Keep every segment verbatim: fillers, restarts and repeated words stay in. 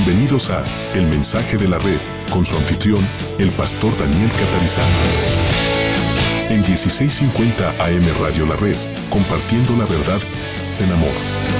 Bienvenidos a El Mensaje de la Red, con su anfitrión, el pastor Daniel Catarizano. En dieciséis cincuenta A M Radio La Red, compartiendo la verdad en amor.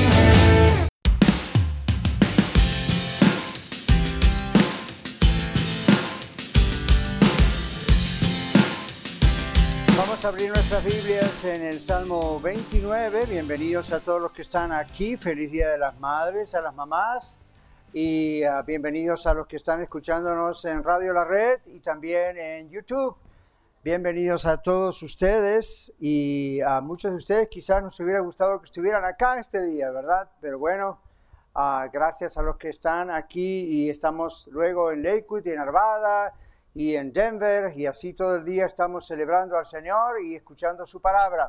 Vamos a abrir nuestras Biblias en el Salmo veintinueve. Bienvenidos a todos los que están aquí. Feliz Día de las Madres, a las mamás. Y uh, bienvenidos a los que están escuchándonos en Radio La Red y también en YouTube. Bienvenidos a todos ustedes, y a muchos de ustedes quizás nos hubiera gustado que estuvieran acá este día, ¿verdad? Pero bueno, uh, gracias a los que están aquí, y estamos luego en Lakewood y en Arvada y en Denver, y así todo el día estamos celebrando al Señor y escuchando su palabra.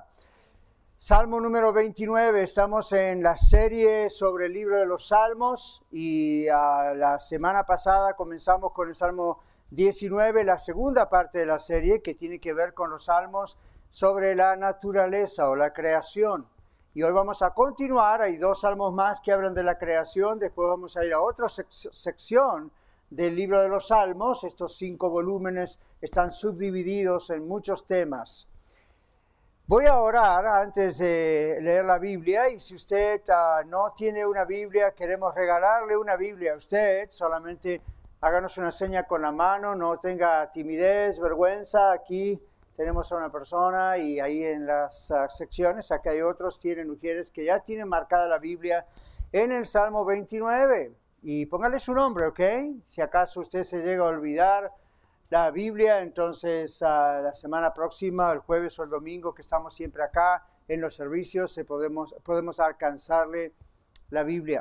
Salmo número veintinueve, estamos en la serie sobre el libro de los Salmos, y uh, la semana pasada comenzamos con el Salmo diecinueve, la segunda parte de la serie, que tiene que ver con los salmos sobre la naturaleza o la creación. Y hoy vamos a continuar, hay dos salmos más que hablan de la creación, después vamos a ir a otra sec- sección del libro de los Salmos. Estos cinco volúmenes están subdivididos en muchos temas. Voy a orar antes de leer la Biblia, y si usted uh, no tiene una Biblia, queremos regalarle una Biblia a usted. Solamente háganos una seña con la mano, no tenga timidez, vergüenza. Aquí tenemos a una persona, y ahí en las uh, secciones, acá hay otros, tienen mujeres que ya tienen marcada la Biblia en el Salmo veintinueve. Y póngale su nombre, ¿ok? Si acaso usted se llega a olvidar la Biblia, entonces uh, la semana próxima, el jueves o el domingo, que estamos siempre acá en los servicios, se podemos, podemos alcanzarle la Biblia.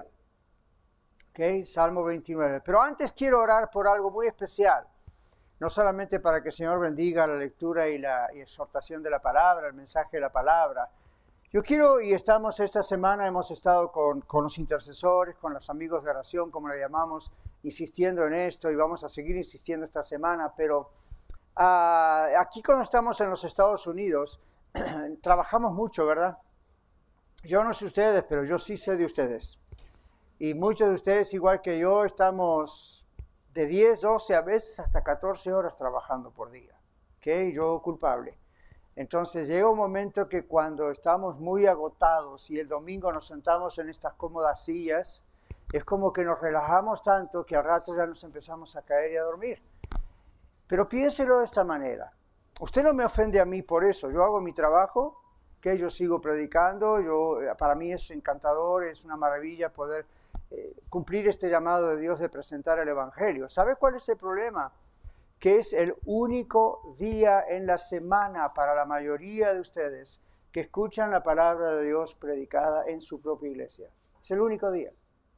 ¿Ok? Salmo veintinueve. Pero antes quiero orar por algo muy especial. No solamente para que el Señor bendiga la lectura y la y exhortación de la palabra, el mensaje de la palabra. Yo quiero, y estamos esta semana, hemos estado con, con los intercesores, con los amigos de oración, como le llamamos, insistiendo en esto, y vamos a seguir insistiendo esta semana, pero uh, aquí cuando estamos en los Estados Unidos, trabajamos mucho, ¿verdad? Yo no sé ustedes, pero yo sí sé de ustedes. Y muchos de ustedes, igual que yo, estamos de diez, doce, a veces hasta catorce horas trabajando por día. ¿Ok? Yo culpable. Entonces llega un momento que cuando estamos muy agotados y el domingo nos sentamos en estas cómodas sillas, es como que nos relajamos tanto que al rato ya nos empezamos a caer y a dormir. Pero piénselo de esta manera. Usted no me ofende a mí por eso. Yo hago mi trabajo, que yo sigo predicando. Yo, para mí es encantador, es una maravilla poder eh, cumplir este llamado de Dios de presentar el Evangelio. ¿Sabe cuál es el problema? Que es el único día en la semana para la mayoría de ustedes que escuchan la palabra de Dios predicada en su propia iglesia. Es el único día.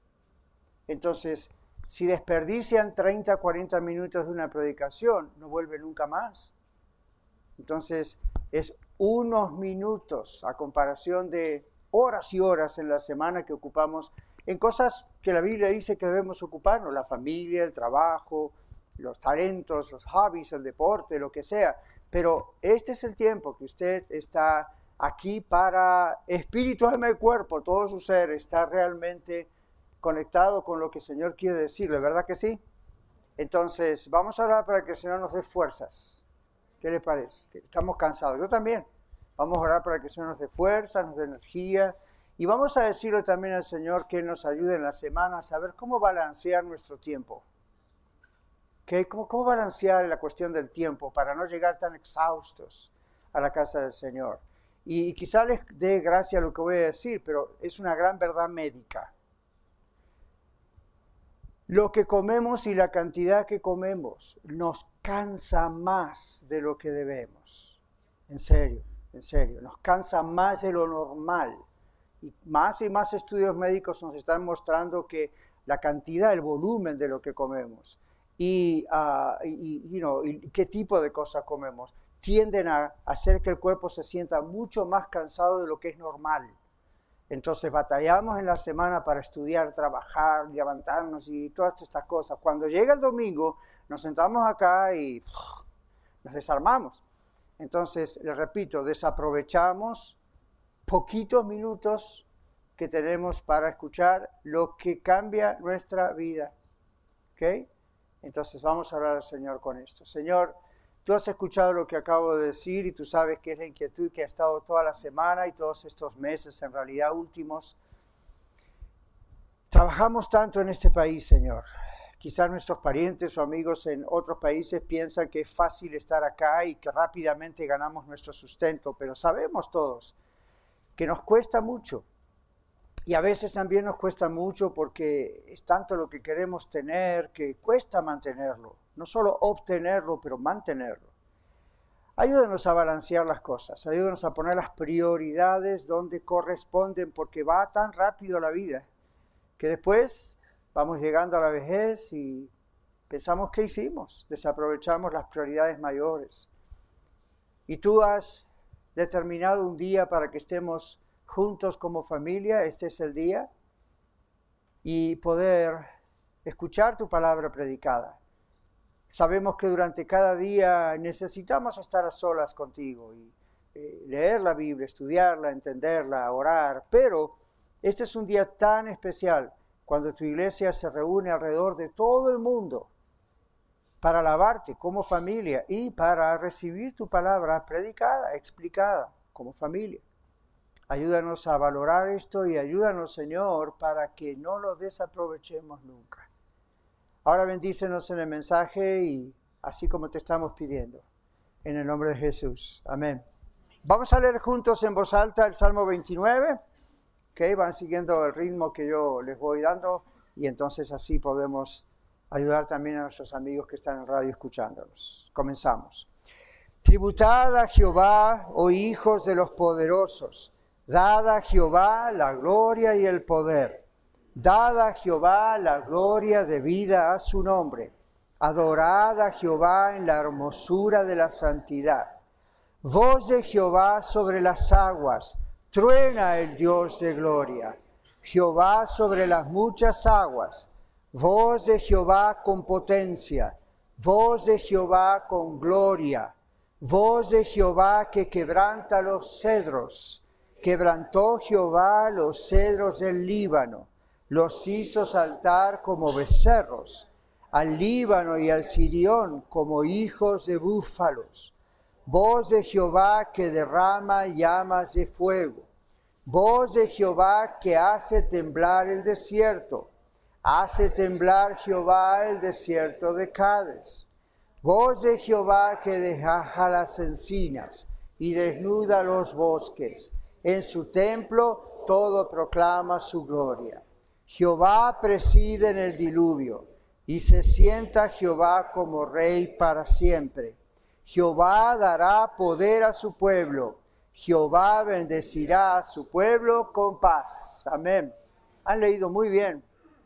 Entonces, si desperdician treinta, cuarenta minutos de una predicación, no vuelve nunca más. Entonces, es unos minutos a comparación de horas y horas en la semana que ocupamos en cosas que la Biblia dice que debemos ocuparnos: la familia, el trabajo, los talentos, los hobbies, el deporte, lo que sea. Pero este es el tiempo que usted está aquí para, espíritu, alma y cuerpo, todo su ser está realmente conectado con lo que el Señor quiere decirle, ¿verdad que sí? Entonces, vamos a orar para que el Señor nos dé fuerzas. ¿Qué le parece? Estamos cansados, yo también. Vamos a orar para que el Señor nos dé fuerza, nos dé energía, y vamos a decirle también al Señor que Él nos ayude en la semana a saber cómo balancear nuestro tiempo. ¿Okay? ¿Cómo, cómo balancear la cuestión del tiempo para no llegar tan exhaustos a la casa del Señor? Y, y quizá les dé gracia lo que voy a decir, pero es una gran verdad médica. Lo que comemos y la cantidad que comemos nos cansa más de lo que debemos. En serio, en serio, nos cansa más de lo normal. Y más y más estudios médicos nos están mostrando que la cantidad, el volumen de lo que comemos y, uh, y, you know, y qué tipo de cosas comemos tienden a hacer que el cuerpo se sienta mucho más cansado de lo que es normal. Entonces batallamos en la semana para estudiar, trabajar, levantarnos y todas estas cosas. Cuando llega el domingo, nos sentamos acá y pff, nos desarmamos. Entonces, les repito, desaprovechamos poquitos minutos que tenemos para escuchar lo que cambia nuestra vida. ¿ok? Entonces vamos a orar al Señor con esto. Señor, tú has escuchado lo que acabo de decir y tú sabes que es la inquietud que ha estado toda la semana y todos estos meses, en realidad últimos. Trabajamos tanto en este país, Señor. Quizás nuestros parientes o amigos en otros países piensan que es fácil estar acá y que rápidamente ganamos nuestro sustento, pero sabemos todos que nos cuesta mucho. Y a veces también nos cuesta mucho porque es tanto lo que queremos tener que cuesta mantenerlo. No solo obtenerlo, pero mantenerlo. Ayúdanos a balancear las cosas, ayúdanos a poner las prioridades donde corresponden, porque va tan rápido la vida que después vamos llegando a la vejez y pensamos ¿qué hicimos? Desaprovechamos las prioridades mayores. Y tú has determinado un día para que estemos juntos como familia, este es el día, y poder escuchar tu palabra predicada. Sabemos que durante cada día necesitamos estar a solas contigo y eh, leer la Biblia, estudiarla, entenderla, orar, pero este es un día tan especial cuando tu iglesia se reúne alrededor de todo el mundo para alabarte como familia y para recibir tu palabra predicada, explicada como familia. Ayúdanos a valorar esto y ayúdanos, Señor, para que no lo desaprovechemos nunca. Ahora bendícenos en el mensaje y así como te estamos pidiendo. En el nombre de Jesús. Amén. Vamos a leer juntos en voz alta el Salmo veintinueve. Okay, van siguiendo el ritmo que yo les voy dando y entonces así podemos ayudar también a nuestros amigos que están en radio escuchándonos. Comenzamos. Tributad a Jehová, oh hijos de los poderosos. Dad a Jehová la gloria y el poder. Dad a Jehová la gloria debida a su nombre. Adorad a Jehová en la hermosura de la santidad. Voz de Jehová sobre las aguas. Truena el Dios de gloria. Jehová sobre las muchas aguas. Voz de Jehová con potencia. Voz de Jehová con gloria. Voz de Jehová que quebranta los cedros. Quebrantó Jehová los cedros del Líbano, los hizo saltar como becerros, al Líbano y al Sirión como hijos de búfalos. Voz de Jehová que derrama llamas de fuego, voz de Jehová que hace temblar el desierto, hace temblar Jehová el desierto de Cades. Voz de Jehová que desgaja las encinas y desnuda los bosques. En su templo todo proclama su gloria. Jehová preside en el diluvio, y se sienta Jehová como rey para siempre. Jehová dará poder a su pueblo. Jehová bendecirá a su pueblo con paz. Amén. Han leído muy bien.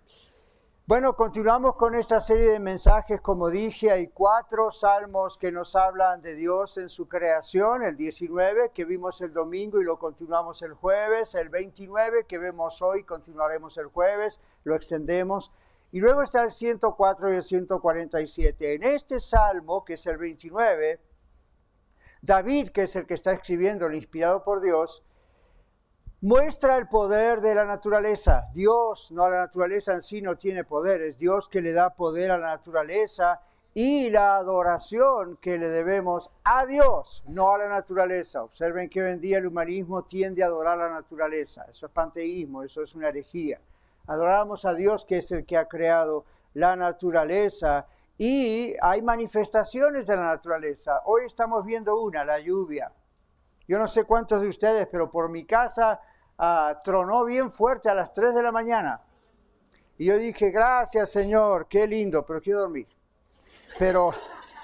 Bueno, continuamos con esta serie de mensajes. Como dije, hay cuatro salmos que nos hablan de Dios en su creación. El diecinueve que vimos el domingo y lo continuamos el jueves. El veintinueve que vemos hoy, continuaremos el jueves, lo extendemos. Y luego está el ciento cuatro y el ciento cuarenta y siete. En este salmo, que es el veintinueve, David, que es el que está escribiendo, inspirado por Dios, muestra el poder de la naturaleza. Dios, no la naturaleza en sí no tiene poder, es Dios que le da poder a la naturaleza y la adoración que le debemos a Dios, no a la naturaleza. Observen que hoy en día el humanismo tiende a adorar a la naturaleza. Eso es panteísmo, eso es una herejía. Adoramos a Dios, que es el que ha creado la naturaleza, y hay manifestaciones de la naturaleza. Hoy estamos viendo una, la lluvia. Yo no sé cuántos de ustedes, pero por mi casa uh, tronó bien fuerte a las tres de la mañana. Y yo dije, gracias Señor, qué lindo, pero quiero dormir. Pero,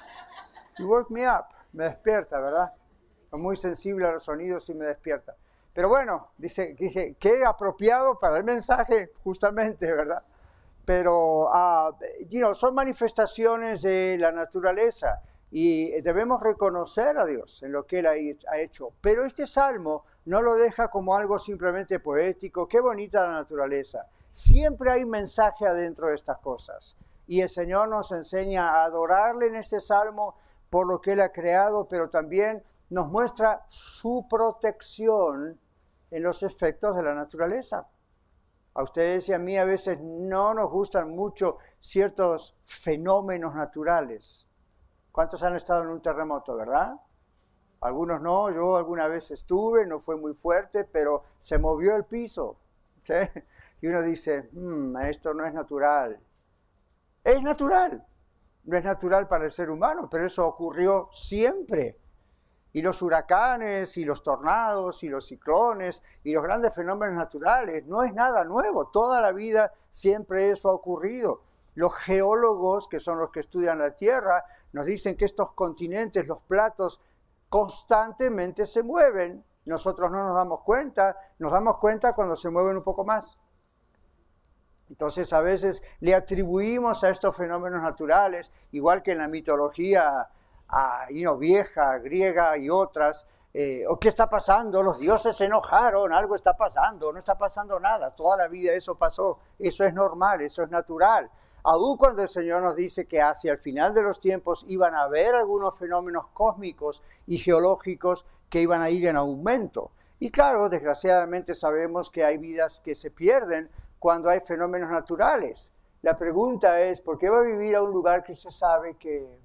you woke me up, me despierta, ¿verdad? Soy muy sensible a los sonidos y me despierta. Pero bueno, dice, dije, qué apropiado para el mensaje, justamente, ¿verdad? Pero, uh, you know, son manifestaciones de la naturaleza. Y debemos reconocer a Dios en lo que Él ha hecho. Pero este salmo no lo deja como algo simplemente poético. Qué bonita la naturaleza. Siempre hay mensaje adentro de estas cosas. Y el Señor nos enseña a adorarle en este salmo por lo que Él ha creado, pero también nos muestra su protección en los efectos de la naturaleza. A ustedes y a mí a veces no nos gustan mucho ciertos fenómenos naturales. ¿Cuántos han estado en un terremoto, verdad? Algunos no, yo alguna vez estuve, no fue muy fuerte, pero se movió el piso. ¿Sí? Y uno dice, mmm, esto no es natural. Es natural, no es natural para el ser humano, pero eso ocurrió siempre. Y los huracanes, y los tornados, y los ciclones, y los grandes fenómenos naturales, no es nada nuevo. Toda la vida siempre eso ha ocurrido. Los geólogos, que son los que estudian la Tierra, nos dicen que estos continentes, los platos, constantemente se mueven. Nosotros no nos damos cuenta, nos damos cuenta cuando se mueven un poco más. Entonces a veces le atribuimos a estos fenómenos naturales, igual que en la mitología a, you know, vieja, griega y otras, eh, ¿o qué está pasando? Los dioses se enojaron, algo está pasando, no está pasando nada, toda la vida eso pasó, eso es normal, eso es natural. Aún cuando el Señor nos dice que hacia el final de los tiempos iban a haber algunos fenómenos cósmicos y geológicos que iban a ir en aumento. Y claro, desgraciadamente sabemos que hay vidas que se pierden cuando hay fenómenos naturales. La pregunta es, ¿por qué va a vivir a un lugar que usted sabe que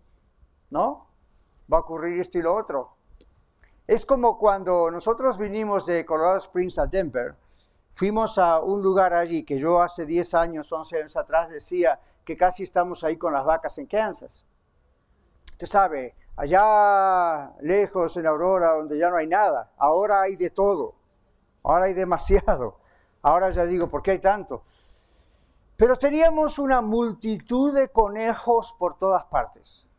no va a ocurrir esto y lo otro? Es como cuando nosotros vinimos de Colorado Springs a Denver. Fuimos a un lugar allí que yo hace diez años, once años atrás decía que casi estamos ahí con las vacas en Kansas. Usted sabe, allá lejos en Aurora, donde ya no hay nada, ahora hay de todo, ahora hay demasiado. Ahora ya digo, ¿por qué hay tanto? Pero teníamos una multitud de conejos por todas partes.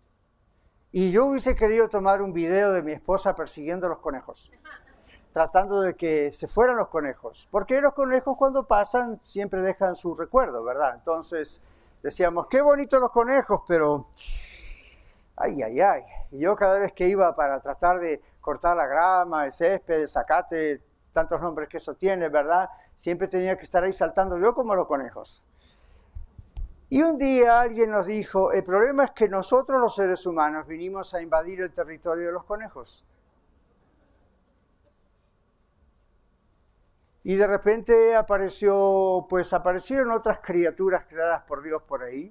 Y yo hubiese querido tomar un video de mi esposa persiguiendo los conejos, tratando de que se fueran los conejos. Porque los conejos cuando pasan siempre dejan su recuerdo, ¿verdad? Entonces decíamos, qué bonitos los conejos, pero ay, ay, ay. Y yo cada vez que iba para tratar de cortar la grama, el césped, el zacate, tantos nombres que eso tiene, ¿verdad? Siempre tenía que estar ahí saltando yo como los conejos. Y un día alguien nos dijo, el problema es que nosotros los seres humanos vinimos a invadir el territorio de los conejos. Y de repente apareció, pues aparecieron otras criaturas creadas por Dios por ahí.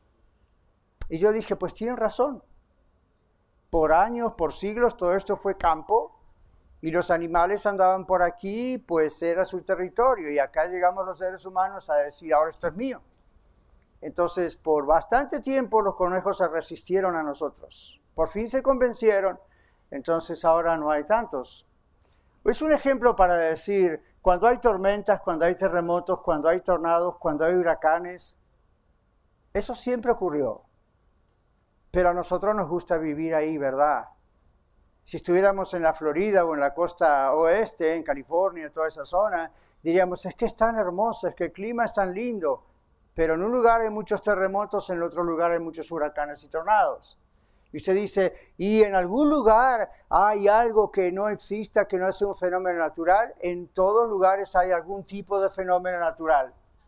Y yo dije, pues tienen razón. Por años, por siglos, todo esto fue campo. Y los animales andaban por aquí, pues era su territorio. Y acá llegamos los seres humanos a decir, ahora esto es mío. Entonces, por bastante tiempo los conejos se resistieron a nosotros. Por fin se convencieron, entonces ahora no hay tantos. Es un ejemplo para decir, cuando hay tormentas, cuando hay terremotos, cuando hay tornados, cuando hay huracanes, eso siempre ocurrió. Pero a nosotros nos gusta vivir ahí, ¿verdad? Si estuviéramos en la Florida o en la costa oeste, en California, toda esa zona, diríamos, es que es tan hermoso, es que el clima es tan lindo. Pero en un lugar hay muchos terremotos, en el otro lugar hay muchos huracanes y tornados. Y usted dice, ¿y en algún lugar hay algo que no exista, que no es un fenómeno natural? En todos lugares hay algún tipo de fenómeno natural.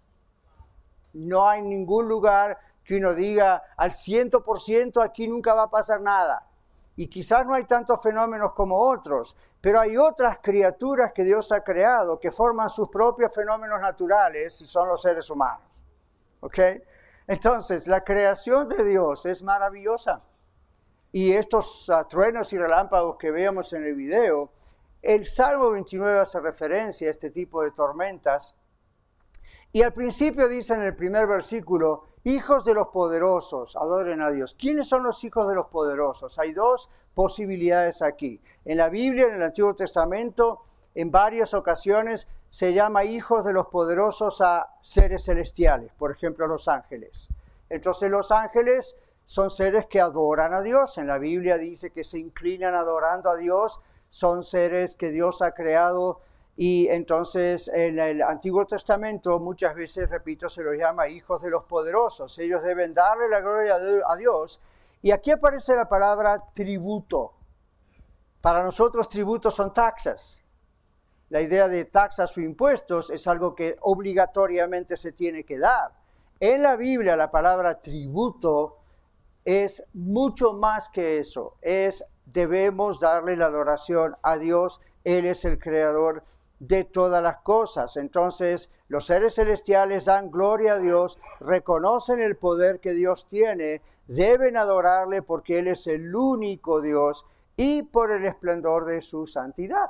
No hay ningún lugar que uno diga, al cien por ciento aquí nunca va a pasar nada. Y quizás no hay tantos fenómenos como otros, pero hay otras criaturas que Dios ha creado que forman sus propios fenómenos naturales y son los seres humanos. ¿Ok? Entonces, la creación de Dios es maravillosa. Y estos uh, truenos y relámpagos que veamos en el video, el Salmo veintinueve hace referencia a este tipo de tormentas. Y al principio dice en el primer versículo, hijos de los poderosos, adoren a Dios. ¿Quiénes son los hijos de los poderosos? Hay dos posibilidades aquí. En la Biblia, en el Antiguo Testamento, en varias ocasiones se llama hijos de los poderosos a seres celestiales, por ejemplo, los ángeles. Entonces los ángeles son seres que adoran a Dios. En la Biblia dice que se inclinan adorando a Dios. Son seres que Dios ha creado y entonces en el Antiguo Testamento muchas veces, repito, se los llama hijos de los poderosos. Ellos deben darle la gloria a Dios. Y aquí aparece la palabra tributo. Para nosotros tributos son taxas. La idea de taxas o impuestos es algo que obligatoriamente se tiene que dar. En la Biblia la palabra tributo es mucho más que eso. Es debemos darle la adoración a Dios. Él es el creador de todas las cosas. Entonces, los seres celestiales dan gloria a Dios, reconocen el poder que Dios tiene, deben adorarle porque Él es el único Dios y por el esplendor de su santidad.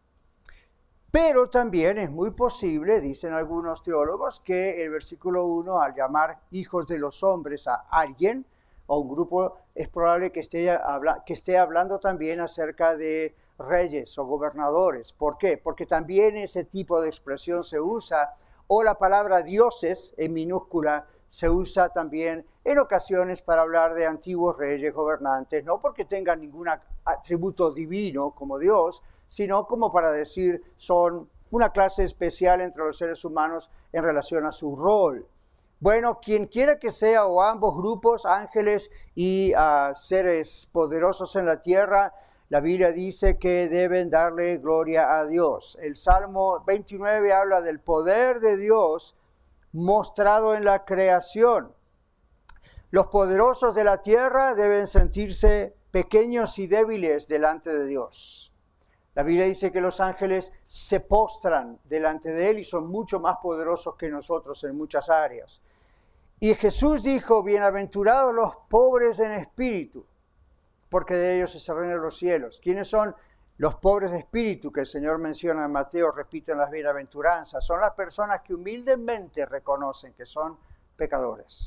Pero también es muy posible, dicen algunos teólogos, que el versículo uno, al llamar hijos de los hombres a alguien o un grupo, es probable que esté, habla, que esté hablando también acerca de reyes o gobernadores. ¿Por qué? Porque también ese tipo de expresión se usa, o la palabra dioses en minúscula se usa también en ocasiones para hablar de antiguos reyes gobernantes, no porque tengan ningún atributo divino como Dios, sino como para decir son una clase especial entre los seres humanos en relación a su rol. Bueno, quien quiera que sea, o ambos grupos, ángeles y uh, seres poderosos en la tierra, la Biblia dice que deben darle gloria a Dios. El Salmo veintinueve habla del poder de Dios mostrado en la creación. Los poderosos de la tierra deben sentirse pequeños y débiles delante de Dios. La Biblia dice que los ángeles se postran delante de Él y son mucho más poderosos que nosotros en muchas áreas. Y Jesús dijo, bienaventurados los pobres en espíritu, porque de ellos es el reino de los cielos. ¿Quiénes son los pobres de espíritu que el Señor menciona en Mateo, repito en las bienaventuranzas? Son las personas que humildemente reconocen que son pecadores,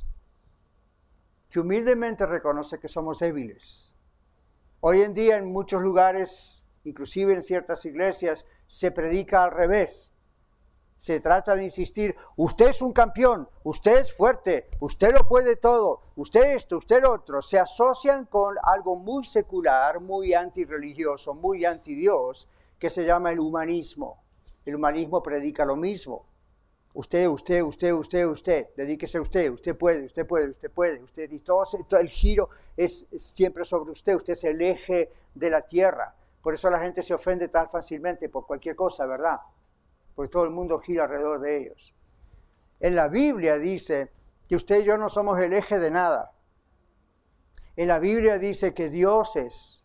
que humildemente reconocen que somos débiles. Hoy en día en muchos lugares, inclusive en ciertas iglesias, se predica al revés. Se trata de insistir, usted es un campeón, usted es fuerte, usted lo puede todo, usted esto, usted lo otro. Se asocian con algo muy secular, muy antirreligioso, muy antidios, que se llama el humanismo. El humanismo predica lo mismo. Usted, usted, usted, usted, usted, dedíquese a usted, usted puede, usted puede, usted puede, usted, y todo, todo el giro es, es siempre sobre usted, usted es el eje de la tierra. Por eso la gente se ofende tan fácilmente por cualquier cosa, ¿verdad? Porque todo el mundo gira alrededor de ellos. En la Biblia dice que usted y yo no somos el eje de nada. En la Biblia dice que Dios es.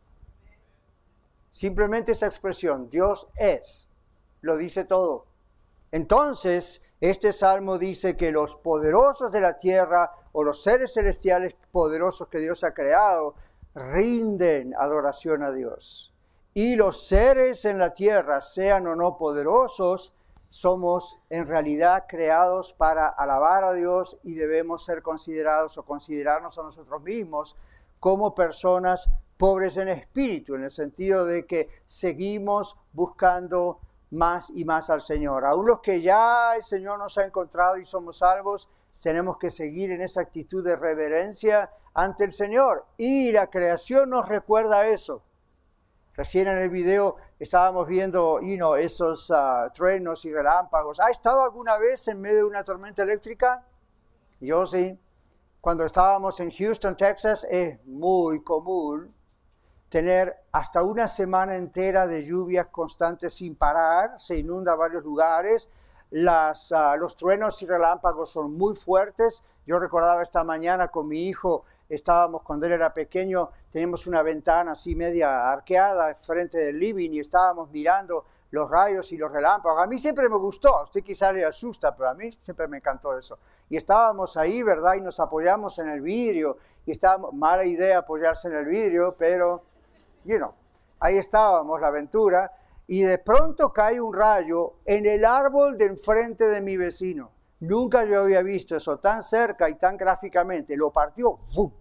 Simplemente esa expresión, Dios es, lo dice todo. Entonces, este salmo dice que los poderosos de la tierra o los seres celestiales poderosos que Dios ha creado rinden adoración a Dios. Y los seres en la tierra, sean o no poderosos, somos en realidad creados para alabar a Dios y debemos ser considerados o considerarnos a nosotros mismos como personas pobres en espíritu, en el sentido de que seguimos buscando más y más al Señor. Aún los que ya el Señor nos ha encontrado y somos salvos, tenemos que seguir en esa actitud de reverencia ante el Señor. Y la creación nos recuerda eso. Recién en el video estábamos viendo you know, esos uh, truenos y relámpagos. ¿Ha estado alguna vez en medio de una tormenta eléctrica? Yo sí. Cuando estábamos en Houston, Texas, es muy común tener hasta una semana entera de lluvias constantes sin parar. Se inunda varios lugares. Las, uh, los truenos y relámpagos son muy fuertes. Yo recordaba esta mañana con mi hijo, estábamos cuando él era pequeño, teníamos una ventana así media arqueada frente del living y estábamos mirando los rayos y los relámpagos. A mí siempre me gustó, a usted quizá le asusta, pero a mí siempre me encantó eso. Y estábamos ahí, ¿verdad? Y nos apoyamos en el vidrio, y estábamos, mala idea apoyarse en el vidrio, pero, you know, ahí estábamos, la aventura, y de pronto cae un rayo en el árbol de enfrente de mi vecino. Nunca yo había visto eso tan cerca y tan gráficamente. Lo partió, ¡bum!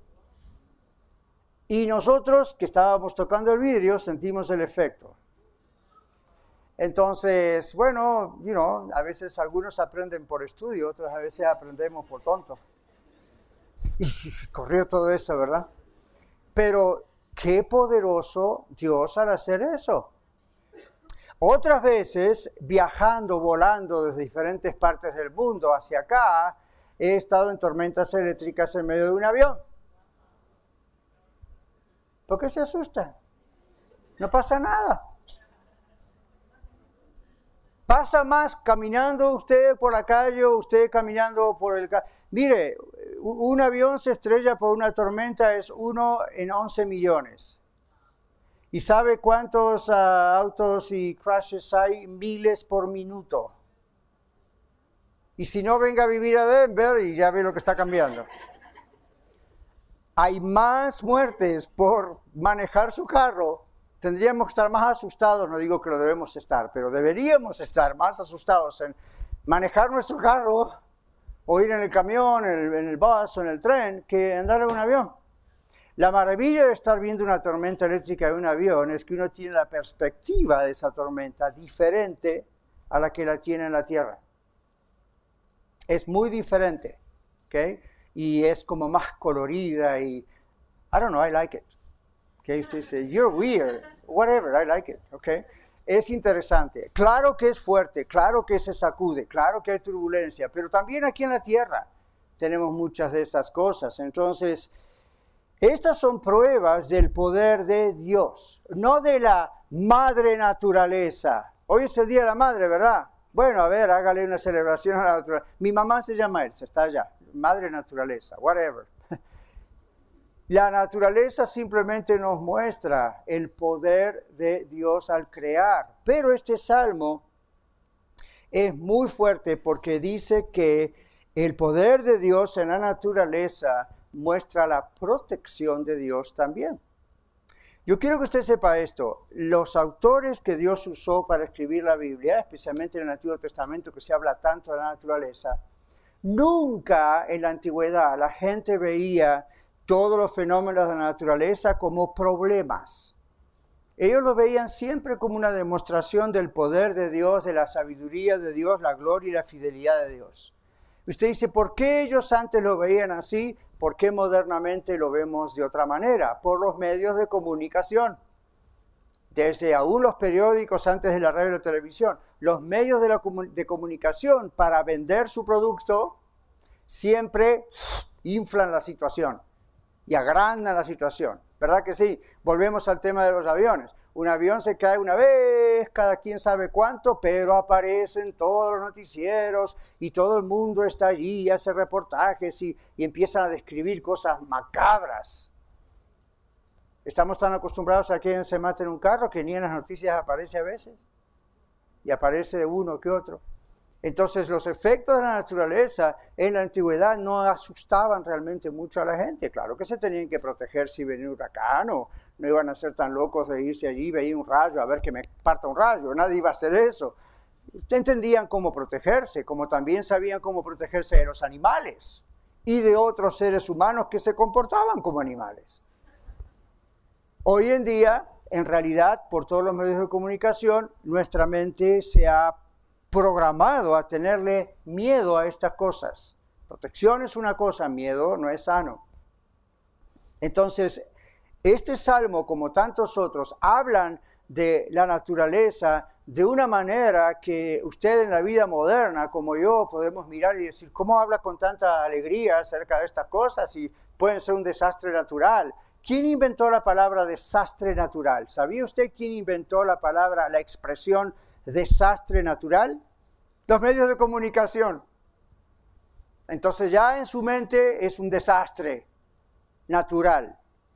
Y nosotros que estábamos tocando el vidrio sentimos el efecto. Entonces, bueno, you know, a veces algunos aprenden por estudio, otros a veces aprendemos por tonto. Corrió todo eso, ¿verdad? Pero qué poderoso Dios al hacer eso. Otras veces, viajando, volando desde diferentes partes del mundo hacia acá, he estado en tormentas eléctricas en medio de un avión. ¿Por qué se asusta? No pasa nada. Pasa más caminando usted por la calle o usted caminando por el... Mire, un avión se estrella por una tormenta, es uno en once millones. ¿Y sabe cuántos uh, autos y crashes hay? Miles por minuto. Y si no, venga a vivir a Denver y ya ve lo que está cambiando. Hay más muertes por manejar su carro. Tendríamos que estar más asustados, no digo que lo debemos estar, pero deberíamos estar más asustados en manejar nuestro carro o ir en el camión, en el, en el bus o en el tren, que andar en un avión. La maravilla de estar viendo una tormenta eléctrica en un avión es que uno tiene la perspectiva de esa tormenta diferente a la que la tiene en la tierra. Es muy diferente, ¿ok? Y es como más colorida y, I don't know, I like it. ¿Ok? Usted dice, you're weird, whatever, I like it, ¿ok? Es interesante. Claro que es fuerte, claro que se sacude, claro que hay turbulencia, pero también aquí en la tierra tenemos muchas de esas cosas. Entonces, estas son pruebas del poder de Dios, no de la madre naturaleza. Hoy es el Día de la Madre, ¿verdad? Bueno, a ver, hágale una celebración a la naturaleza. Mi mamá se llama Elsa, está allá. Madre naturaleza, whatever. La naturaleza simplemente nos muestra el poder de Dios al crear. Pero este salmo es muy fuerte porque dice que el poder de Dios en la naturaleza muestra la protección de Dios también. Yo quiero que usted sepa esto. Los autores que Dios usó para escribir la Biblia, especialmente en el Antiguo Testamento que se habla tanto de la naturaleza, nunca en la antigüedad la gente veía todos los fenómenos de la naturaleza como problemas. Ellos lo veían siempre como una demostración del poder de Dios, de la sabiduría de Dios, la gloria y la fidelidad de Dios. Usted dice, ¿por qué ellos antes lo veían así? ¿Por qué modernamente lo vemos de otra manera? Por los medios de comunicación. Desde aún los periódicos antes de la radio y la televisión, los medios de, la comu- de comunicación para vender su producto siempre inflan la situación y agrandan la situación. ¿Verdad que sí? Volvemos al tema de los aviones. Un avión se cae una vez, cada quien sabe cuánto, pero aparecen todos los noticieros y todo el mundo está allí y hace reportajes y, y empiezan a describir cosas macabras. Estamos tan acostumbrados a que alguien se mate en un carro que ni en las noticias aparece a veces. Y aparece de uno que otro. Entonces los efectos de la naturaleza en la antigüedad no asustaban realmente mucho a la gente. Claro que se tenían que proteger si venía un huracán o no iban a ser tan locos de irse allí, veía un rayo, a ver que me parta un rayo. Nadie iba a hacer eso. Entendían cómo protegerse, como también sabían cómo protegerse de los animales y de otros seres humanos que se comportaban como animales. Hoy en día, en realidad, por todos los medios de comunicación, nuestra mente se ha programado a tenerle miedo a estas cosas. Protección es una cosa, miedo no es sano. Entonces, este salmo, como tantos otros, hablan de la naturaleza de una manera que usted en la vida moderna, como yo, podemos mirar y decir, ¿cómo habla con tanta alegría acerca de estas cosas? Y pueden ser un desastre natural. ¿Quién inventó la palabra desastre natural? ¿Sabía usted quién inventó la palabra, la expresión desastre natural? Los medios de comunicación. Entonces ya en su mente es un desastre natural.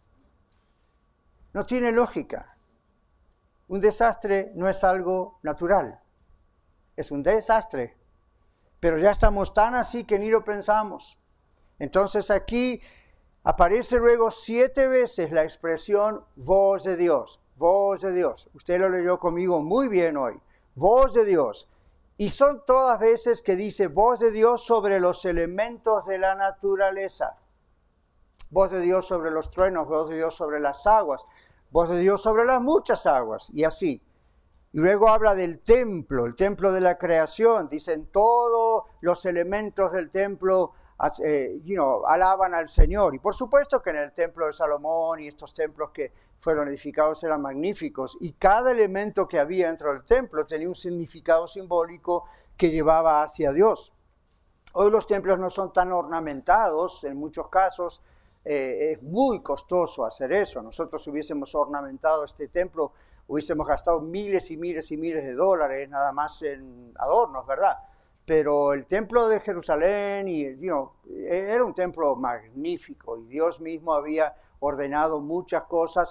No tiene lógica. Un desastre no es algo natural. Es un desastre. Pero ya estamos tan así que ni lo pensamos. Entonces aquí aparece luego siete veces la expresión voz de Dios. Voz de Dios. Usted lo leyó conmigo muy bien hoy. Voz de Dios. Y son todas veces que dice voz de Dios sobre los elementos de la naturaleza. Voz de Dios sobre los truenos, voz de Dios sobre las aguas, voz de Dios sobre las muchas aguas, y así. Y luego habla del templo, el templo de la creación. Dicen todos los elementos del templo, eh, you know, alaban al Señor. Y por supuesto que en el templo de Salomón y estos templos que fueron edificados eran magníficos. Y cada elemento que había dentro del templo tenía un significado simbólico que llevaba hacia Dios. Hoy los templos no son tan ornamentados, en muchos casos. Eh, es muy costoso hacer eso. Nosotros hubiésemos ornamentado este templo, hubiésemos gastado miles y miles y miles de dólares nada más en adornos, ¿verdad? Pero el templo de Jerusalén y, you know, era un templo magnífico y Dios mismo había ordenado muchas cosas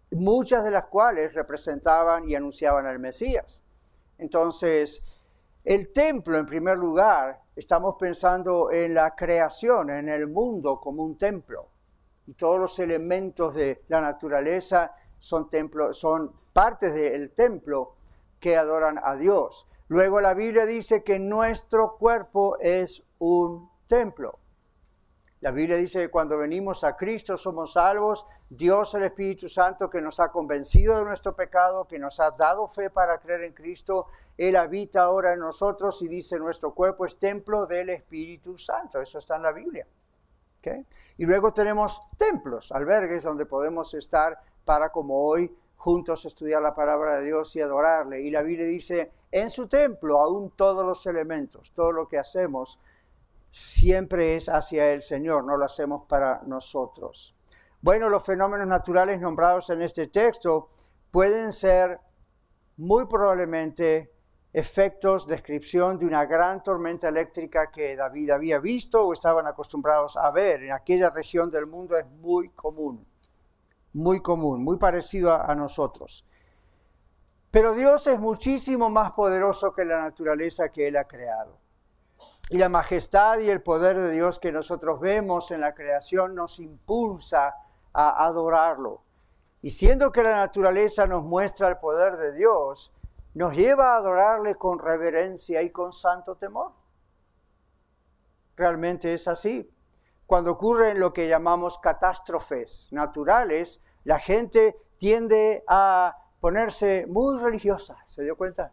muchas de las cuales representaban y anunciaban al Mesías. Entonces, el templo, en primer lugar, estamos pensando en la creación, en el mundo como un templo. Y todos los elementos de la naturaleza son, templo, son partes del templo que adoran a Dios. Luego la Biblia dice que nuestro cuerpo es un templo. La Biblia dice que cuando venimos a Cristo somos salvos. Dios, el Espíritu Santo, que nos ha convencido de nuestro pecado, que nos ha dado fe para creer en Cristo, Él habita ahora en nosotros y dice nuestro cuerpo es templo del Espíritu Santo. Eso está en la Biblia. ¿Okay? Y luego tenemos templos, albergues donde podemos estar para, como hoy, juntos estudiar la palabra de Dios y adorarle. Y la Biblia dice, en su templo, aún todos los elementos, todo lo que hacemos, siempre es hacia el Señor, no lo hacemos para nosotros. Bueno, los fenómenos naturales nombrados en este texto pueden ser muy probablemente efectos, descripción de una gran tormenta eléctrica que David había visto o estaban acostumbrados a ver. En aquella región del mundo es muy común, muy común, muy parecido a, a nosotros. Pero Dios es muchísimo más poderoso que la naturaleza que Él ha creado. Y la majestad y el poder de Dios que nosotros vemos en la creación nos impulsa a adorarlo. Y siendo que la naturaleza nos muestra el poder de Dios, nos lleva a adorarle con reverencia y con santo temor. Realmente es así. Cuando ocurren lo que llamamos catástrofes naturales, la gente tiende a ponerse muy religiosa. ¿Se dio cuenta?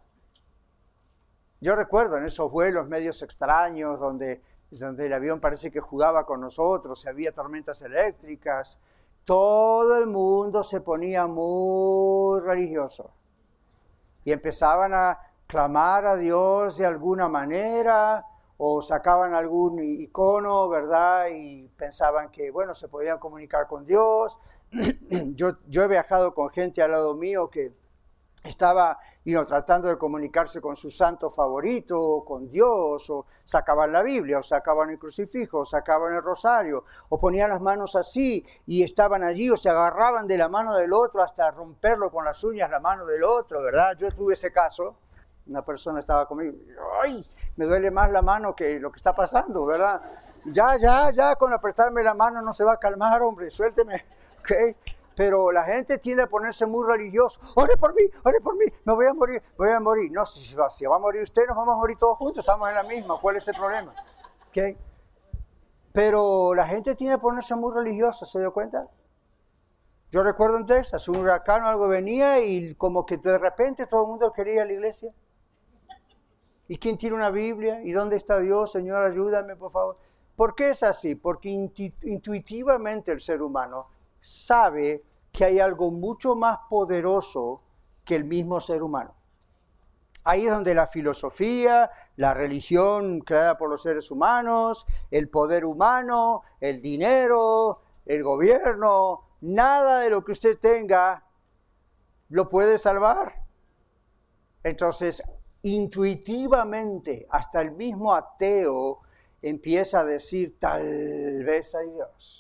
Yo recuerdo en esos vuelos medios extraños donde, donde el avión parece que jugaba con nosotros, había tormentas eléctricas, todo el mundo se ponía muy religioso y empezaban a clamar a Dios de alguna manera o sacaban algún icono, ¿verdad? Y pensaban que, bueno, se podían comunicar con Dios. yo, yo he viajado con gente al lado mío que estaba you know, tratando de comunicarse con su santo favorito, o con Dios, o sacaban la Biblia, o sacaban el crucifijo, o sacaban el rosario, o ponían las manos así, y estaban allí, o se agarraban de la mano del otro hasta romperlo con las uñas la mano del otro, ¿verdad? Yo tuve ese caso, una persona estaba conmigo, ¡ay! Me duele más la mano que lo que está pasando, ¿verdad? Ya, ya, ya, con apretarme la mano no se va a calmar, hombre, suélteme, ¿ok? Pero la gente tiende a ponerse muy religioso. ¡Ore por mí! ¡Ore por mí! ¡Me voy a morir! ¡Voy a morir! No, si va, si va a morir usted, nos vamos a morir todos juntos. Estamos en la misma. ¿Cuál es el problema? ¿Okay? Pero la gente tiende a ponerse muy religiosa. ¿Se dio cuenta? Yo recuerdo en Texas, un huracán o algo venía y como que de repente todo el mundo quería ir a la iglesia. ¿Y quién tiene una Biblia? ¿Y dónde está Dios? Señor, ayúdame, por favor. ¿Por qué es así? Porque intu- intuitivamente el ser humano sabe que hay algo mucho más poderoso que el mismo ser humano. Ahí es donde la filosofía, la religión creada por los seres humanos, el poder humano, el dinero, el gobierno, nada de lo que usted tenga lo puede salvar. Entonces, intuitivamente, hasta el mismo ateo empieza a decir, tal vez hay Dios.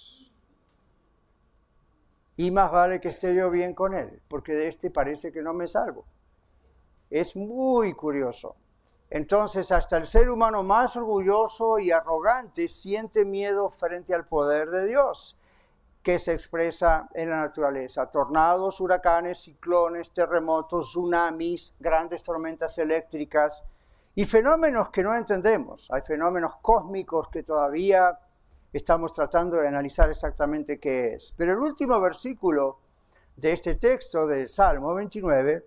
Y más vale que esté yo bien con él, porque de este parece que no me salvo. Es muy curioso. Entonces, hasta el ser humano más orgulloso y arrogante siente miedo frente al poder de Dios, que se expresa en la naturaleza. Tornados, huracanes, ciclones, terremotos, tsunamis, grandes tormentas eléctricas y fenómenos que no entendemos. Hay fenómenos cósmicos que todavía estamos tratando de analizar exactamente qué es. Pero el último versículo de este texto del Salmo veintinueve,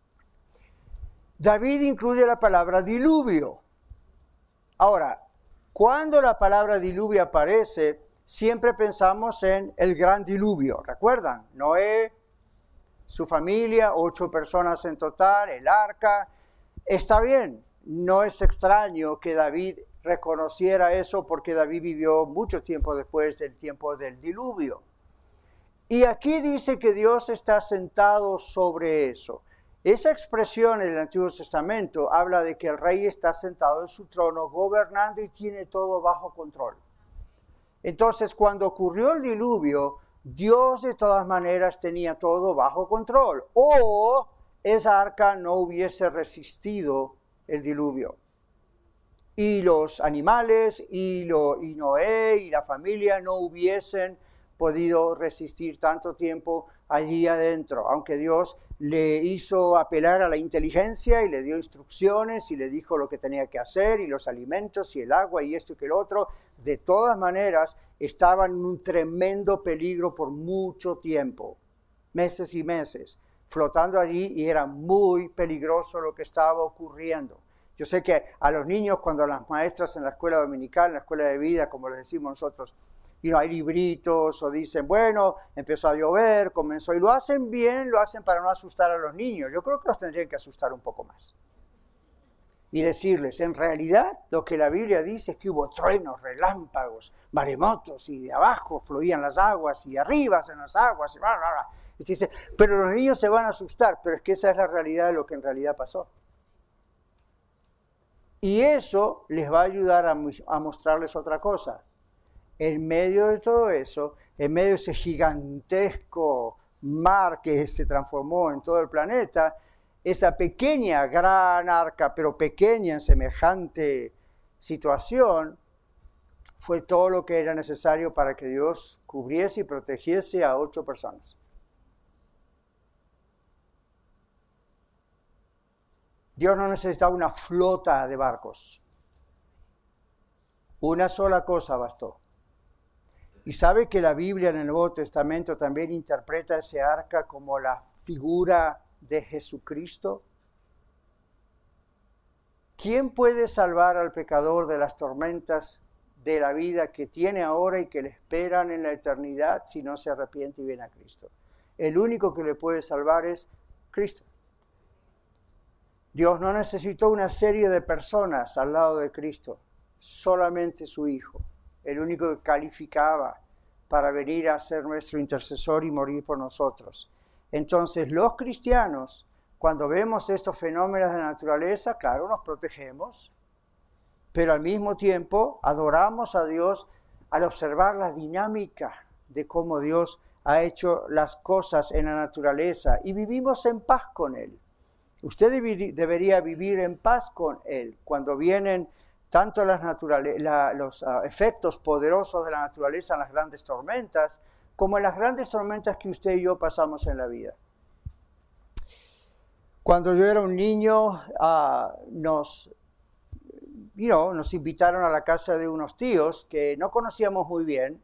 David incluye la palabra diluvio. Ahora, cuando la palabra diluvio aparece, siempre pensamos en el gran diluvio. ¿Recuerdan? Noé, su familia, ocho personas en total, el arca. Está bien, no es extraño que David reconociera eso porque David vivió mucho tiempo después del tiempo del diluvio. Y aquí dice que Dios está sentado sobre eso. Esa expresión en el Antiguo Testamento habla de que el rey está sentado en su trono, gobernando y tiene todo bajo control. Entonces, cuando ocurrió el diluvio, Dios de todas maneras tenía todo bajo control, o esa arca no hubiese resistido el diluvio. Y los animales y, lo, y Noé y la familia no hubiesen podido resistir tanto tiempo allí adentro, aunque Dios le hizo apelar a la inteligencia y le dio instrucciones y le dijo lo que tenía que hacer y los alimentos y el agua y esto y que el otro. De todas maneras, estaban en un tremendo peligro por mucho tiempo, meses y meses, flotando allí, y era muy peligroso lo que estaba ocurriendo. Yo sé que a los niños, cuando las maestras en la escuela dominical, en la escuela de vida, como les decimos nosotros, y no hay libritos o dicen, bueno, empezó a llover, comenzó, y lo hacen bien, lo hacen para no asustar a los niños. Yo creo que los tendrían que asustar un poco más. Y decirles, en realidad, lo que la Biblia dice es que hubo truenos, relámpagos, maremotos, y de abajo fluían las aguas, y de arriba en las aguas, y bla, bla, bla. Y dice, pero los niños se van a asustar, pero es que esa es la realidad de lo que en realidad pasó. Y eso les va a ayudar a, a mostrarles otra cosa. En medio de todo eso, en medio de ese gigantesco mar que se transformó en todo el planeta, esa pequeña, gran arca, pero pequeña en semejante situación, fue todo lo que era necesario para que Dios cubriese y protegiese a ocho personas. Dios no necesitaba una flota de barcos. Una sola cosa bastó. Y sabe que la Biblia en el Nuevo Testamento también interpreta ese arca como la figura de Jesucristo. ¿Quién puede salvar al pecador de las tormentas de la vida que tiene ahora y que le esperan en la eternidad si no se arrepiente y viene a Cristo? El único que le puede salvar es Cristo. Dios no necesitó una serie de personas al lado de Cristo, solamente su Hijo, el único que calificaba para venir a ser nuestro intercesor y morir por nosotros. Entonces, los cristianos, cuando vemos estos fenómenos de la naturaleza, claro, nos protegemos, pero al mismo tiempo adoramos a Dios al observar la dinámica de cómo Dios ha hecho las cosas en la naturaleza y vivimos en paz con Él. Usted debería vivir en paz con Él cuando vienen tanto las naturale- la, los uh, efectos poderosos de la naturaleza en las grandes tormentas, como en las grandes tormentas que usted y yo pasamos en la vida. Cuando yo era un niño, uh, nos, you know, nos invitaron a la casa de unos tíos que no conocíamos muy bien,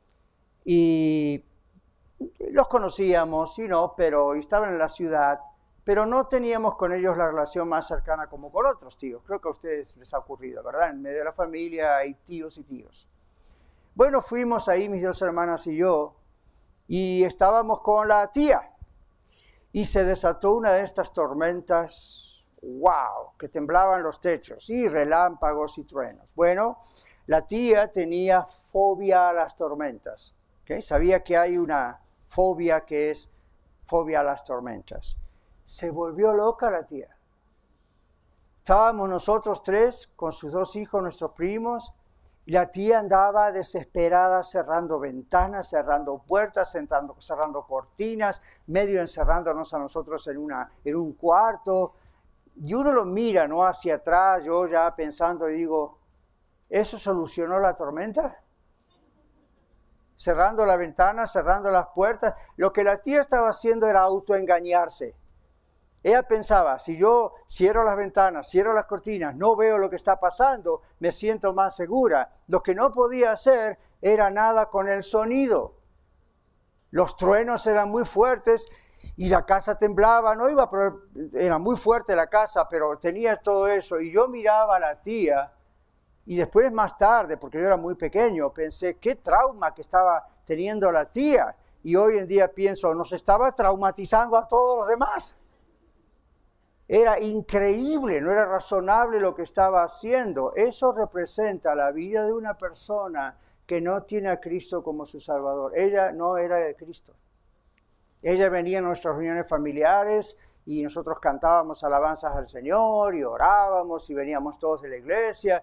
y los conocíamos, you know, pero estaban en la ciudad, pero no teníamos con ellos la relación más cercana como con otros tíos. Creo que a ustedes les ha ocurrido, ¿verdad? En medio de la familia hay tíos y tíos. Bueno, fuimos ahí, mis dos hermanas y yo, y estábamos con la tía. Y se desató una de estas tormentas, wow, que temblaban los techos, y relámpagos y truenos. Bueno, la tía tenía fobia a las tormentas. ¿Okay? Sabía que hay una fobia que es fobia a las tormentas. Se volvió loca la tía. Estábamos nosotros tres con sus dos hijos, nuestros primos, y la tía andaba desesperada cerrando ventanas, cerrando puertas, cerrando, cerrando cortinas, medio encerrándonos a nosotros en, una, en un cuarto. Y uno lo mira, ¿no? Hacia atrás, yo ya pensando y digo, ¿eso solucionó la tormenta? Cerrando la ventana, cerrando las puertas. Lo que la tía estaba haciendo era autoengañarse. Ella pensaba, si yo cierro las ventanas, cierro las cortinas, no veo lo que está pasando, me siento más segura. Lo que no podía hacer era nada con el sonido. Los truenos eran muy fuertes y la casa temblaba, no iba, pero era muy fuerte la casa, pero tenía todo eso. Y yo miraba a la tía y después más tarde, porque yo era muy pequeño, pensé, qué trauma que estaba teniendo la tía. Y hoy en día pienso, nos estaba traumatizando a todos los demás. Era increíble, no era razonable lo que estaba haciendo. Eso representa la vida de una persona que no tiene a Cristo como su Salvador. Ella no era de Cristo. Ella venía a nuestras reuniones familiares y nosotros cantábamos alabanzas al Señor y orábamos y veníamos todos de la iglesia.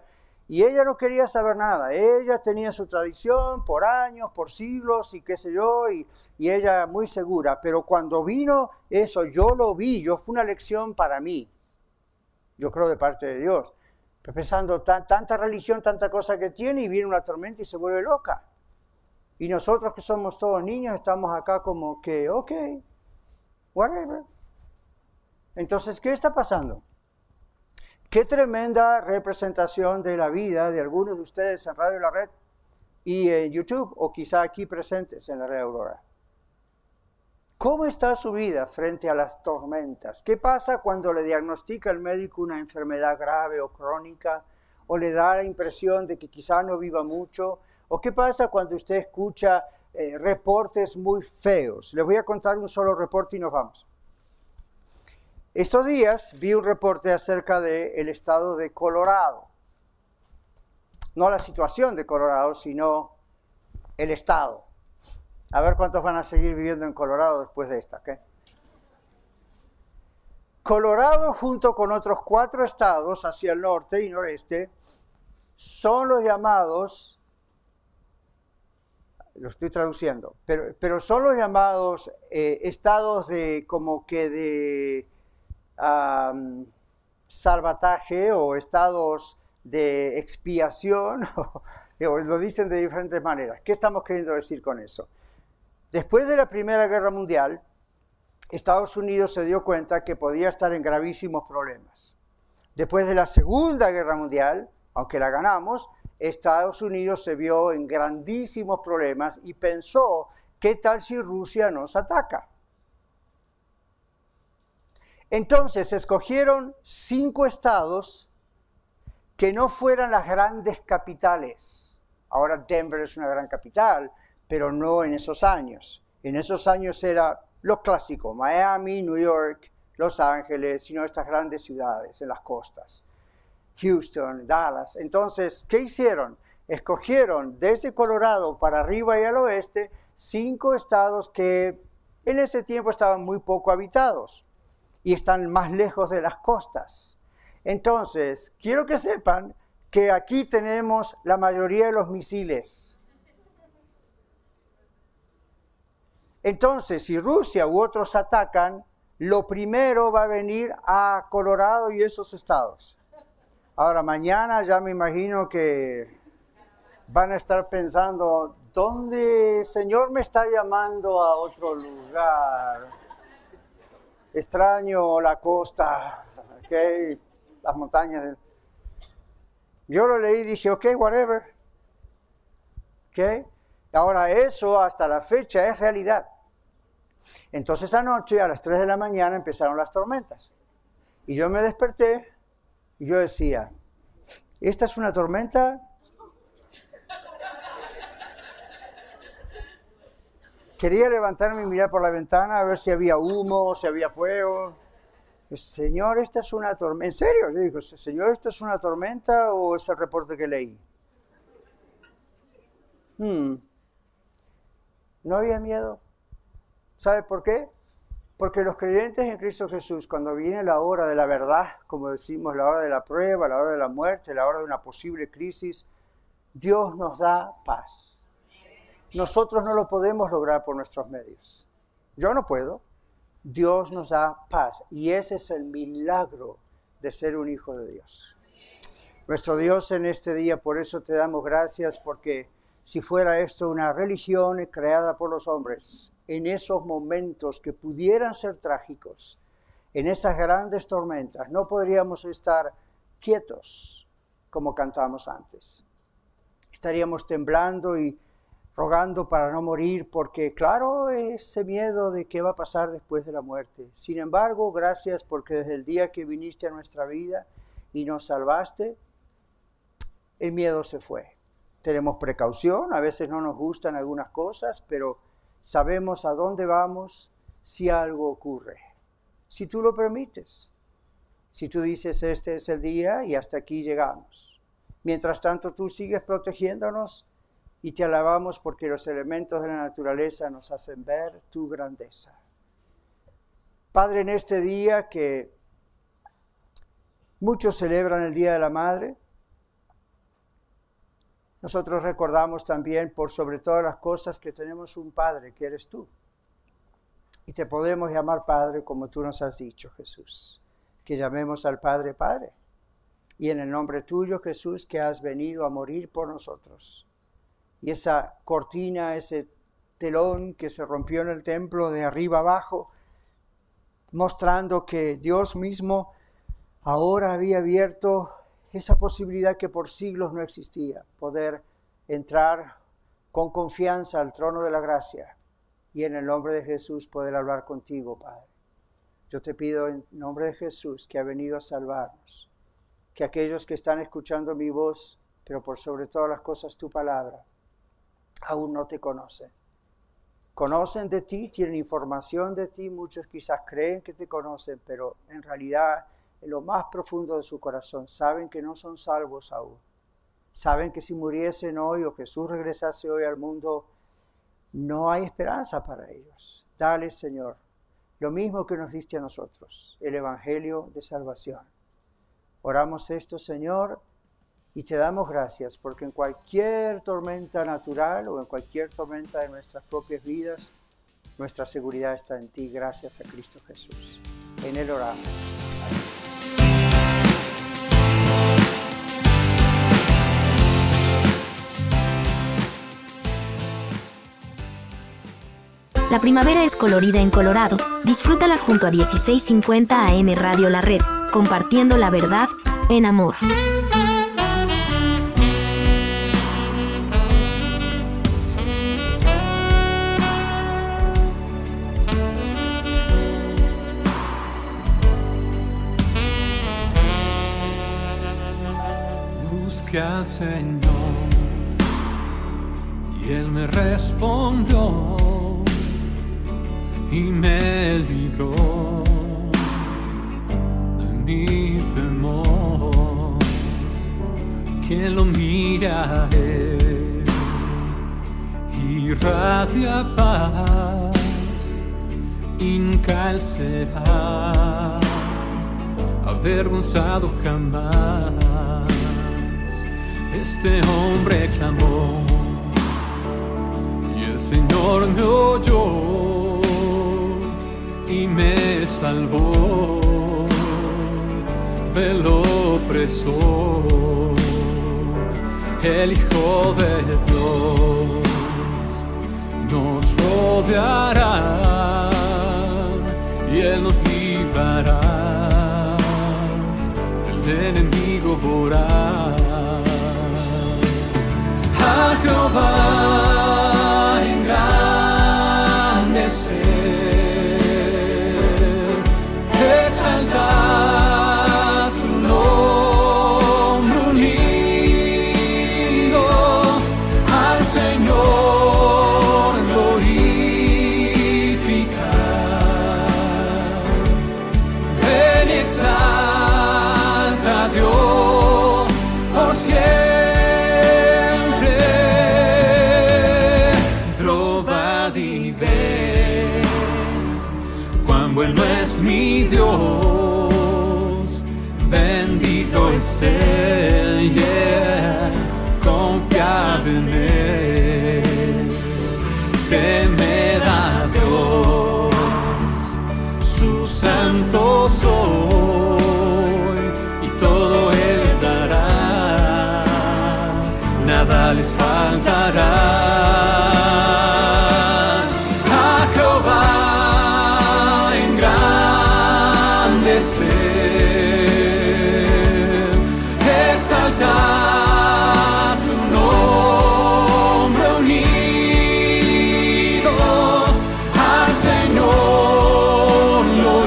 Y ella no quería saber nada. Ella tenía su tradición por años, por siglos y qué sé yo, y, y ella muy segura. Pero cuando vino eso, yo lo vi, yo fue una lección para mí. Yo creo de parte de Dios. Pero pensando, tan, tanta religión, tanta cosa que tiene, y viene una tormenta y se vuelve loca. Y nosotros que somos todos niños estamos acá como que, ok, whatever. Entonces, ¿qué está pasando? Qué tremenda representación de la vida de algunos de ustedes en Radio La Red y en YouTube, o quizá aquí presentes en la Red Aurora. ¿Cómo está su vida frente a las tormentas? ¿Qué pasa cuando le diagnostica el médico una enfermedad grave o crónica? ¿O le da la impresión de que quizá no viva mucho? ¿O qué pasa cuando usted escucha eh, reportes muy feos? Les voy a contar un solo reporte y nos vamos. Estos días vi un reporte acerca del estado de Colorado. No la situación de Colorado, sino el estado. A ver cuántos van a seguir viviendo en Colorado después de esta, ¿ok? Colorado, junto con otros cuatro estados hacia el norte y noreste, son los llamados, lo estoy traduciendo, pero, pero son los llamados eh, estados de como que de um, salvataje o estados de expiación, o, o lo dicen de diferentes maneras. ¿Qué estamos queriendo decir con eso? Después de la Primera Guerra Mundial, Estados Unidos se dio cuenta que podía estar en gravísimos problemas. Después de la Segunda Guerra Mundial, aunque la ganamos, Estados Unidos se vio en grandísimos problemas y pensó, ¿qué tal si Rusia nos ataca? Entonces escogieron cinco estados que no fueran las grandes capitales. Ahora Denver es una gran capital, pero no en esos años. En esos años era lo clásico, Miami, New York, Los Ángeles, sino estas grandes ciudades en las costas, Houston, Dallas. Entonces, ¿qué hicieron? Escogieron desde Colorado para arriba y al oeste cinco estados que en ese tiempo estaban muy poco habitados y están más lejos de las costas. Entonces, quiero que sepan que aquí tenemos la mayoría de los misiles. Entonces, si Rusia u otros atacan, lo primero va a venir a Colorado y esos estados. Ahora, mañana ya me imagino que van a estar pensando, ¿dónde Señor me está llamando a otro lugar? Extraño la costa, okay, las montañas. Yo lo leí y dije, ok, whatever. Okay. Ahora eso hasta la fecha es realidad. Entonces anoche a las tres de la mañana empezaron las tormentas. Y yo me desperté y yo decía, ¿esta es una tormenta? Quería levantarme y mirar por la ventana a ver si había humo, si había fuego. Señor, ¿esta es una tormenta? ¿En serio? Le digo, Señor, ¿esta es una tormenta o es el reporte que leí? Hmm. No había miedo. ¿Sabe por qué? Porque los creyentes en Cristo Jesús, cuando viene la hora de la verdad, como decimos, la hora de la prueba, la hora de la muerte, la hora de una posible crisis, Dios nos da paz. Nosotros no lo podemos lograr por nuestros medios. Yo no puedo. Dios nos da paz. Y ese es el milagro de ser un hijo de Dios. Nuestro Dios en este día, por eso te damos gracias, porque si fuera esto una religión creada por los hombres, en esos momentos que pudieran ser trágicos, en esas grandes tormentas, no podríamos estar quietos como cantamos antes. Estaríamos temblando y rogando para no morir, porque claro, ese miedo de qué va a pasar después de la muerte. Sin embargo, gracias porque desde el día que viniste a nuestra vida y nos salvaste, el miedo se fue. Tenemos precaución, a veces no nos gustan algunas cosas, pero sabemos a dónde vamos si algo ocurre. Si tú lo permites, si tú dices este es el día y hasta aquí llegamos. Mientras tanto tú sigues protegiéndonos y te alabamos porque los elementos de la naturaleza nos hacen ver tu grandeza. Padre, en este día que muchos celebran el Día de la Madre, Nosotros recordamos también, por sobre todas las cosas, que tenemos un Padre, que eres tú. Y te podemos llamar Padre como tú nos has dicho, Jesús. Que llamemos al Padre, Padre. Y en el nombre tuyo, Jesús, que has venido a morir por nosotros. Y esa cortina, ese telón que se rompió en el templo de arriba abajo, mostrando que Dios mismo ahora había abierto esa posibilidad que por siglos no existía, poder entrar con confianza al trono de la gracia y en el nombre de Jesús poder hablar contigo, Padre. Yo te pido en nombre de Jesús, que ha venido a salvarnos, que aquellos que están escuchando mi voz, pero por sobre todas las cosas tu palabra, aún no te conocen. Conocen de ti, tienen información de ti, muchos quizás creen que te conocen, pero en realidad en lo más profundo de su corazón saben que no son salvos aún. Saben que si muriesen hoy o Jesús regresase hoy al mundo, no hay esperanza para ellos. Dale, Señor, lo mismo que nos diste a nosotros, el Evangelio de salvación. Oramos esto, Señor, y te damos gracias, porque en cualquier tormenta natural o en cualquier tormenta de nuestras propias vidas, nuestra seguridad está en ti, gracias a Cristo Jesús. En Él oramos. La primavera es colorida en Colorado. Disfrútala junto a dieciséis cincuenta A M Radio La Red, compartiendo la verdad en amor. Busqué al Señor y Él me respondió y me libró de mi temor. Quien lo mira a Él irradia paz y nunca Él será avergonzado jamás. Este hombre clamó y el Señor me oyó y me salvó del opresor. El Hijo de Dios nos rodeará y Él nos librará del enemigo voraz. A Jehová engrandecer, exaltar su nombre, unidos al Señor glorificar. Ven y exalta a Dios por siempre. Bueno es mi Dios, bendito es Él, yeah, confiad en Él, temed a Dios, su santo soy, y todo Él les dará, nada les faltará. A Jehová exaltar su nombre, unidos al Señor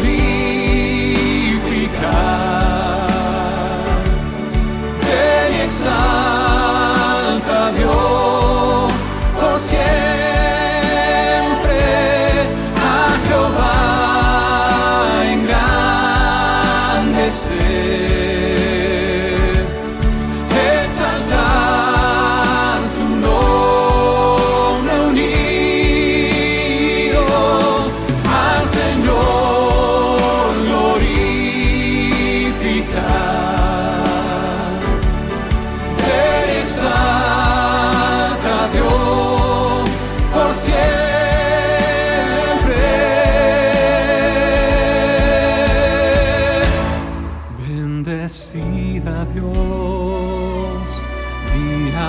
glorificar. Ven y exalta a Dios por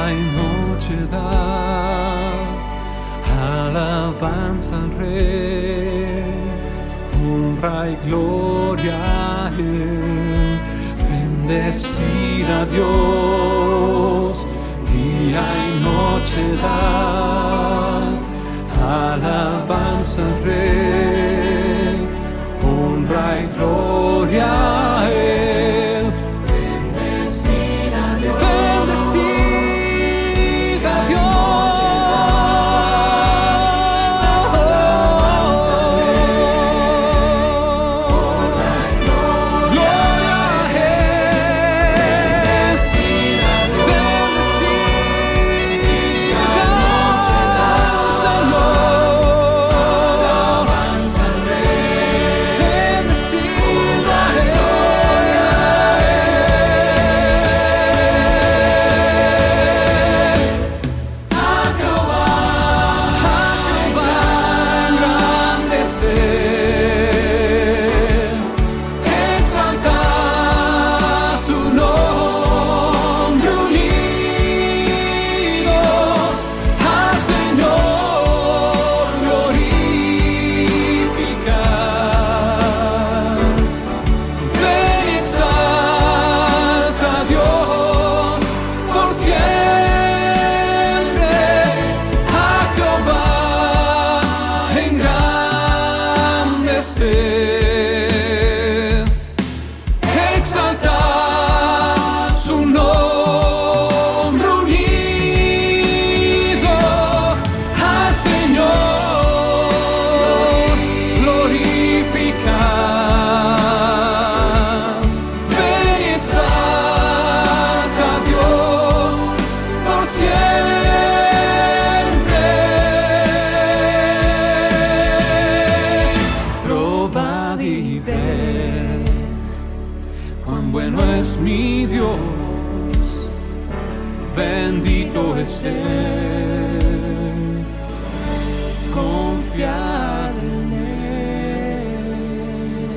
y noche da alabanza al Rey, honra y gloria a Él. Bendecid a Dios, día y noche da alabanza al Rey, honra y gloria a Él. Bendecid a Dios, bendecid a Dios. Confiar en Él.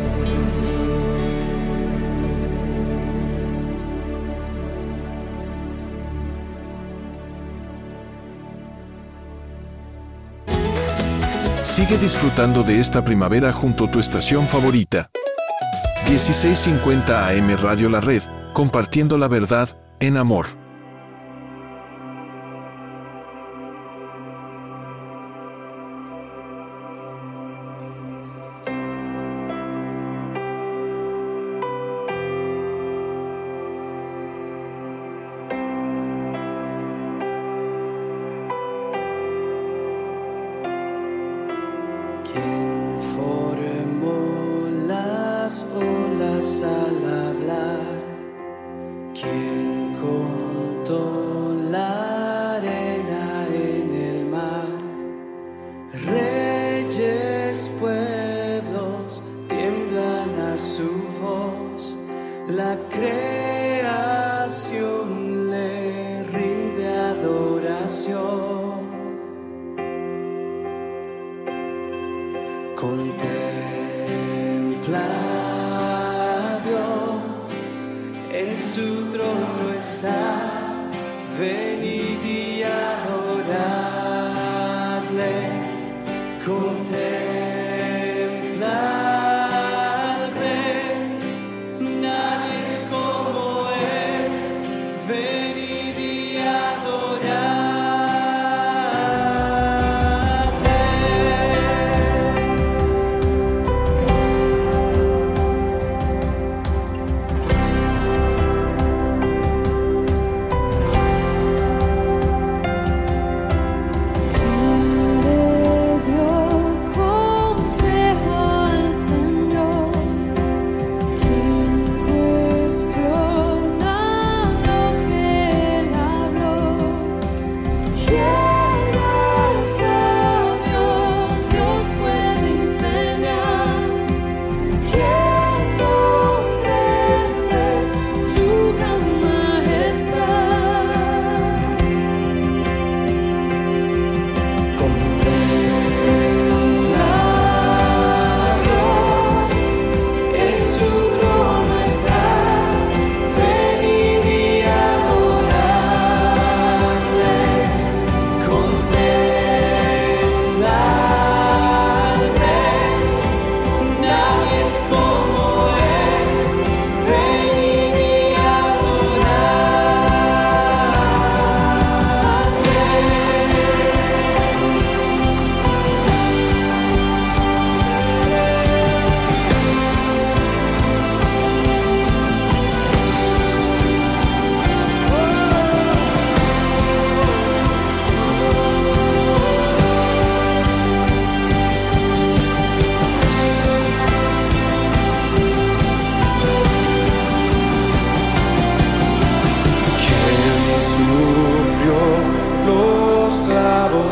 Sigue disfrutando de esta primavera junto a tu estación favorita. dieciséis cincuenta A M Radio La Red, compartiendo la verdad en amor.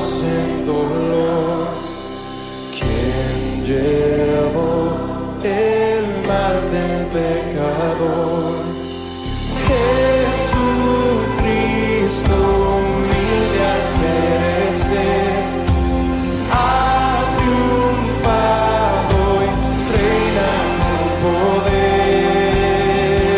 sin dolor, quien llevó el mal del pecador. Jesucristo humilde al perecer, ha triunfado y reina con poder.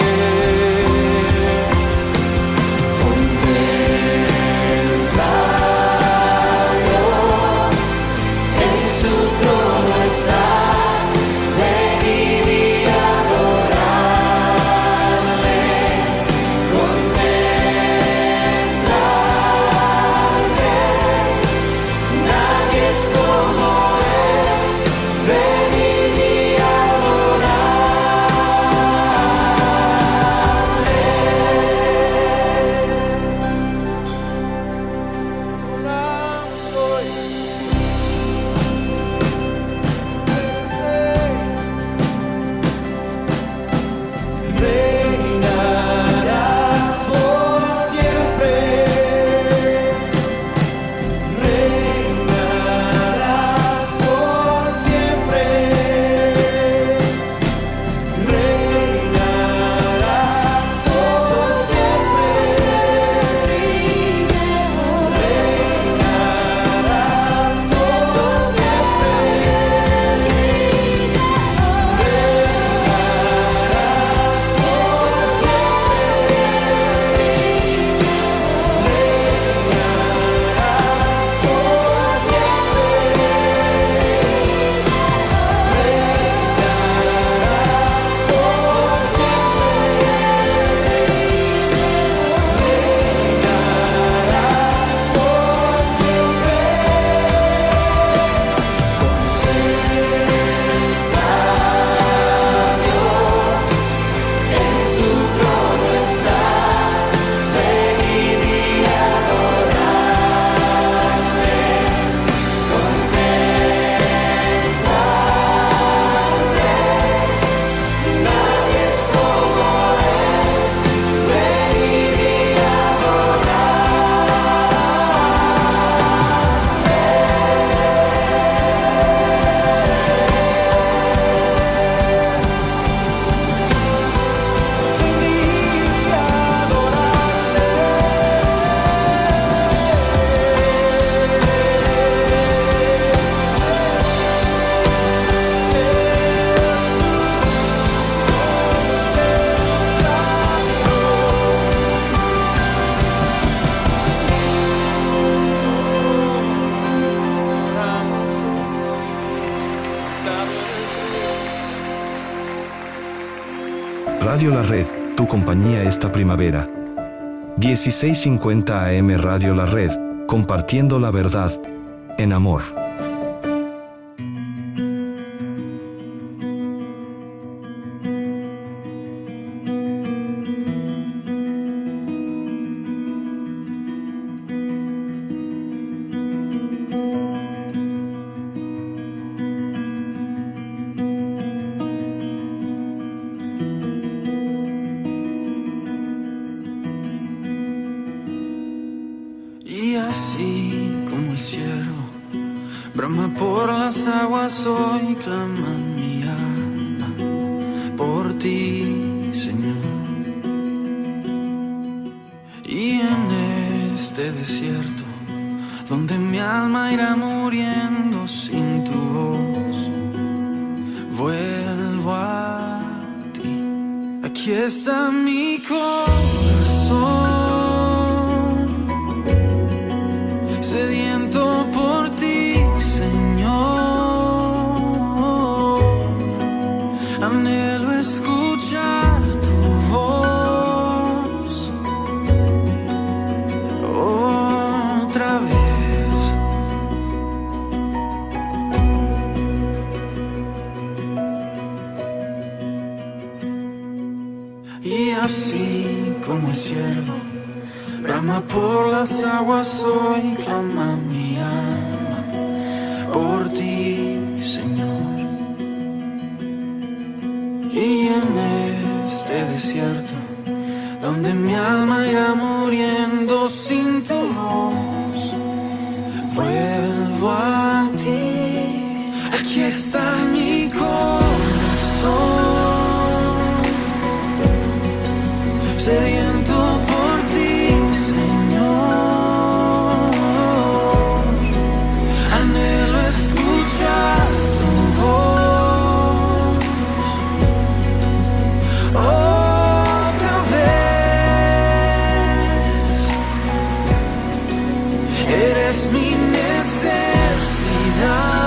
Contempla a Dios, en su trono está, ven y adorarle. Contempla al Rey, nadie es como Él, ven y adorarle. Soy reinarás por siempre, reinarás por siempre, reinarás por siempre, reinarás por siempre, en su trono está, ven y adorarle. Contempla al Rey, nadie es como Él, ven y Radio La Red, tu compañía esta primavera. dieciséis cincuenta A M Radio La Red, compartiendo la verdad en amor. Y así como el ciervo brama por las aguas, hoy clama mi alma por ti, Señor. Y en este desierto, donde mi alma irá muriendo sin tu voz, vuelvo a ti. Aquí está mi corazón, sediento por ti, Señor. Anhelo escuchar tu voz otra vez. Y así como el ciervo brama por las aguas, hoy clama mi alma por ti, Señor. Y en este desierto, donde mi alma irá muriendo sin tu voz, vuelvo Aquí está mi corazón, sediento por ti, Señor. Anhelo escuchar tu voz otra vez. Eres mi necesidad.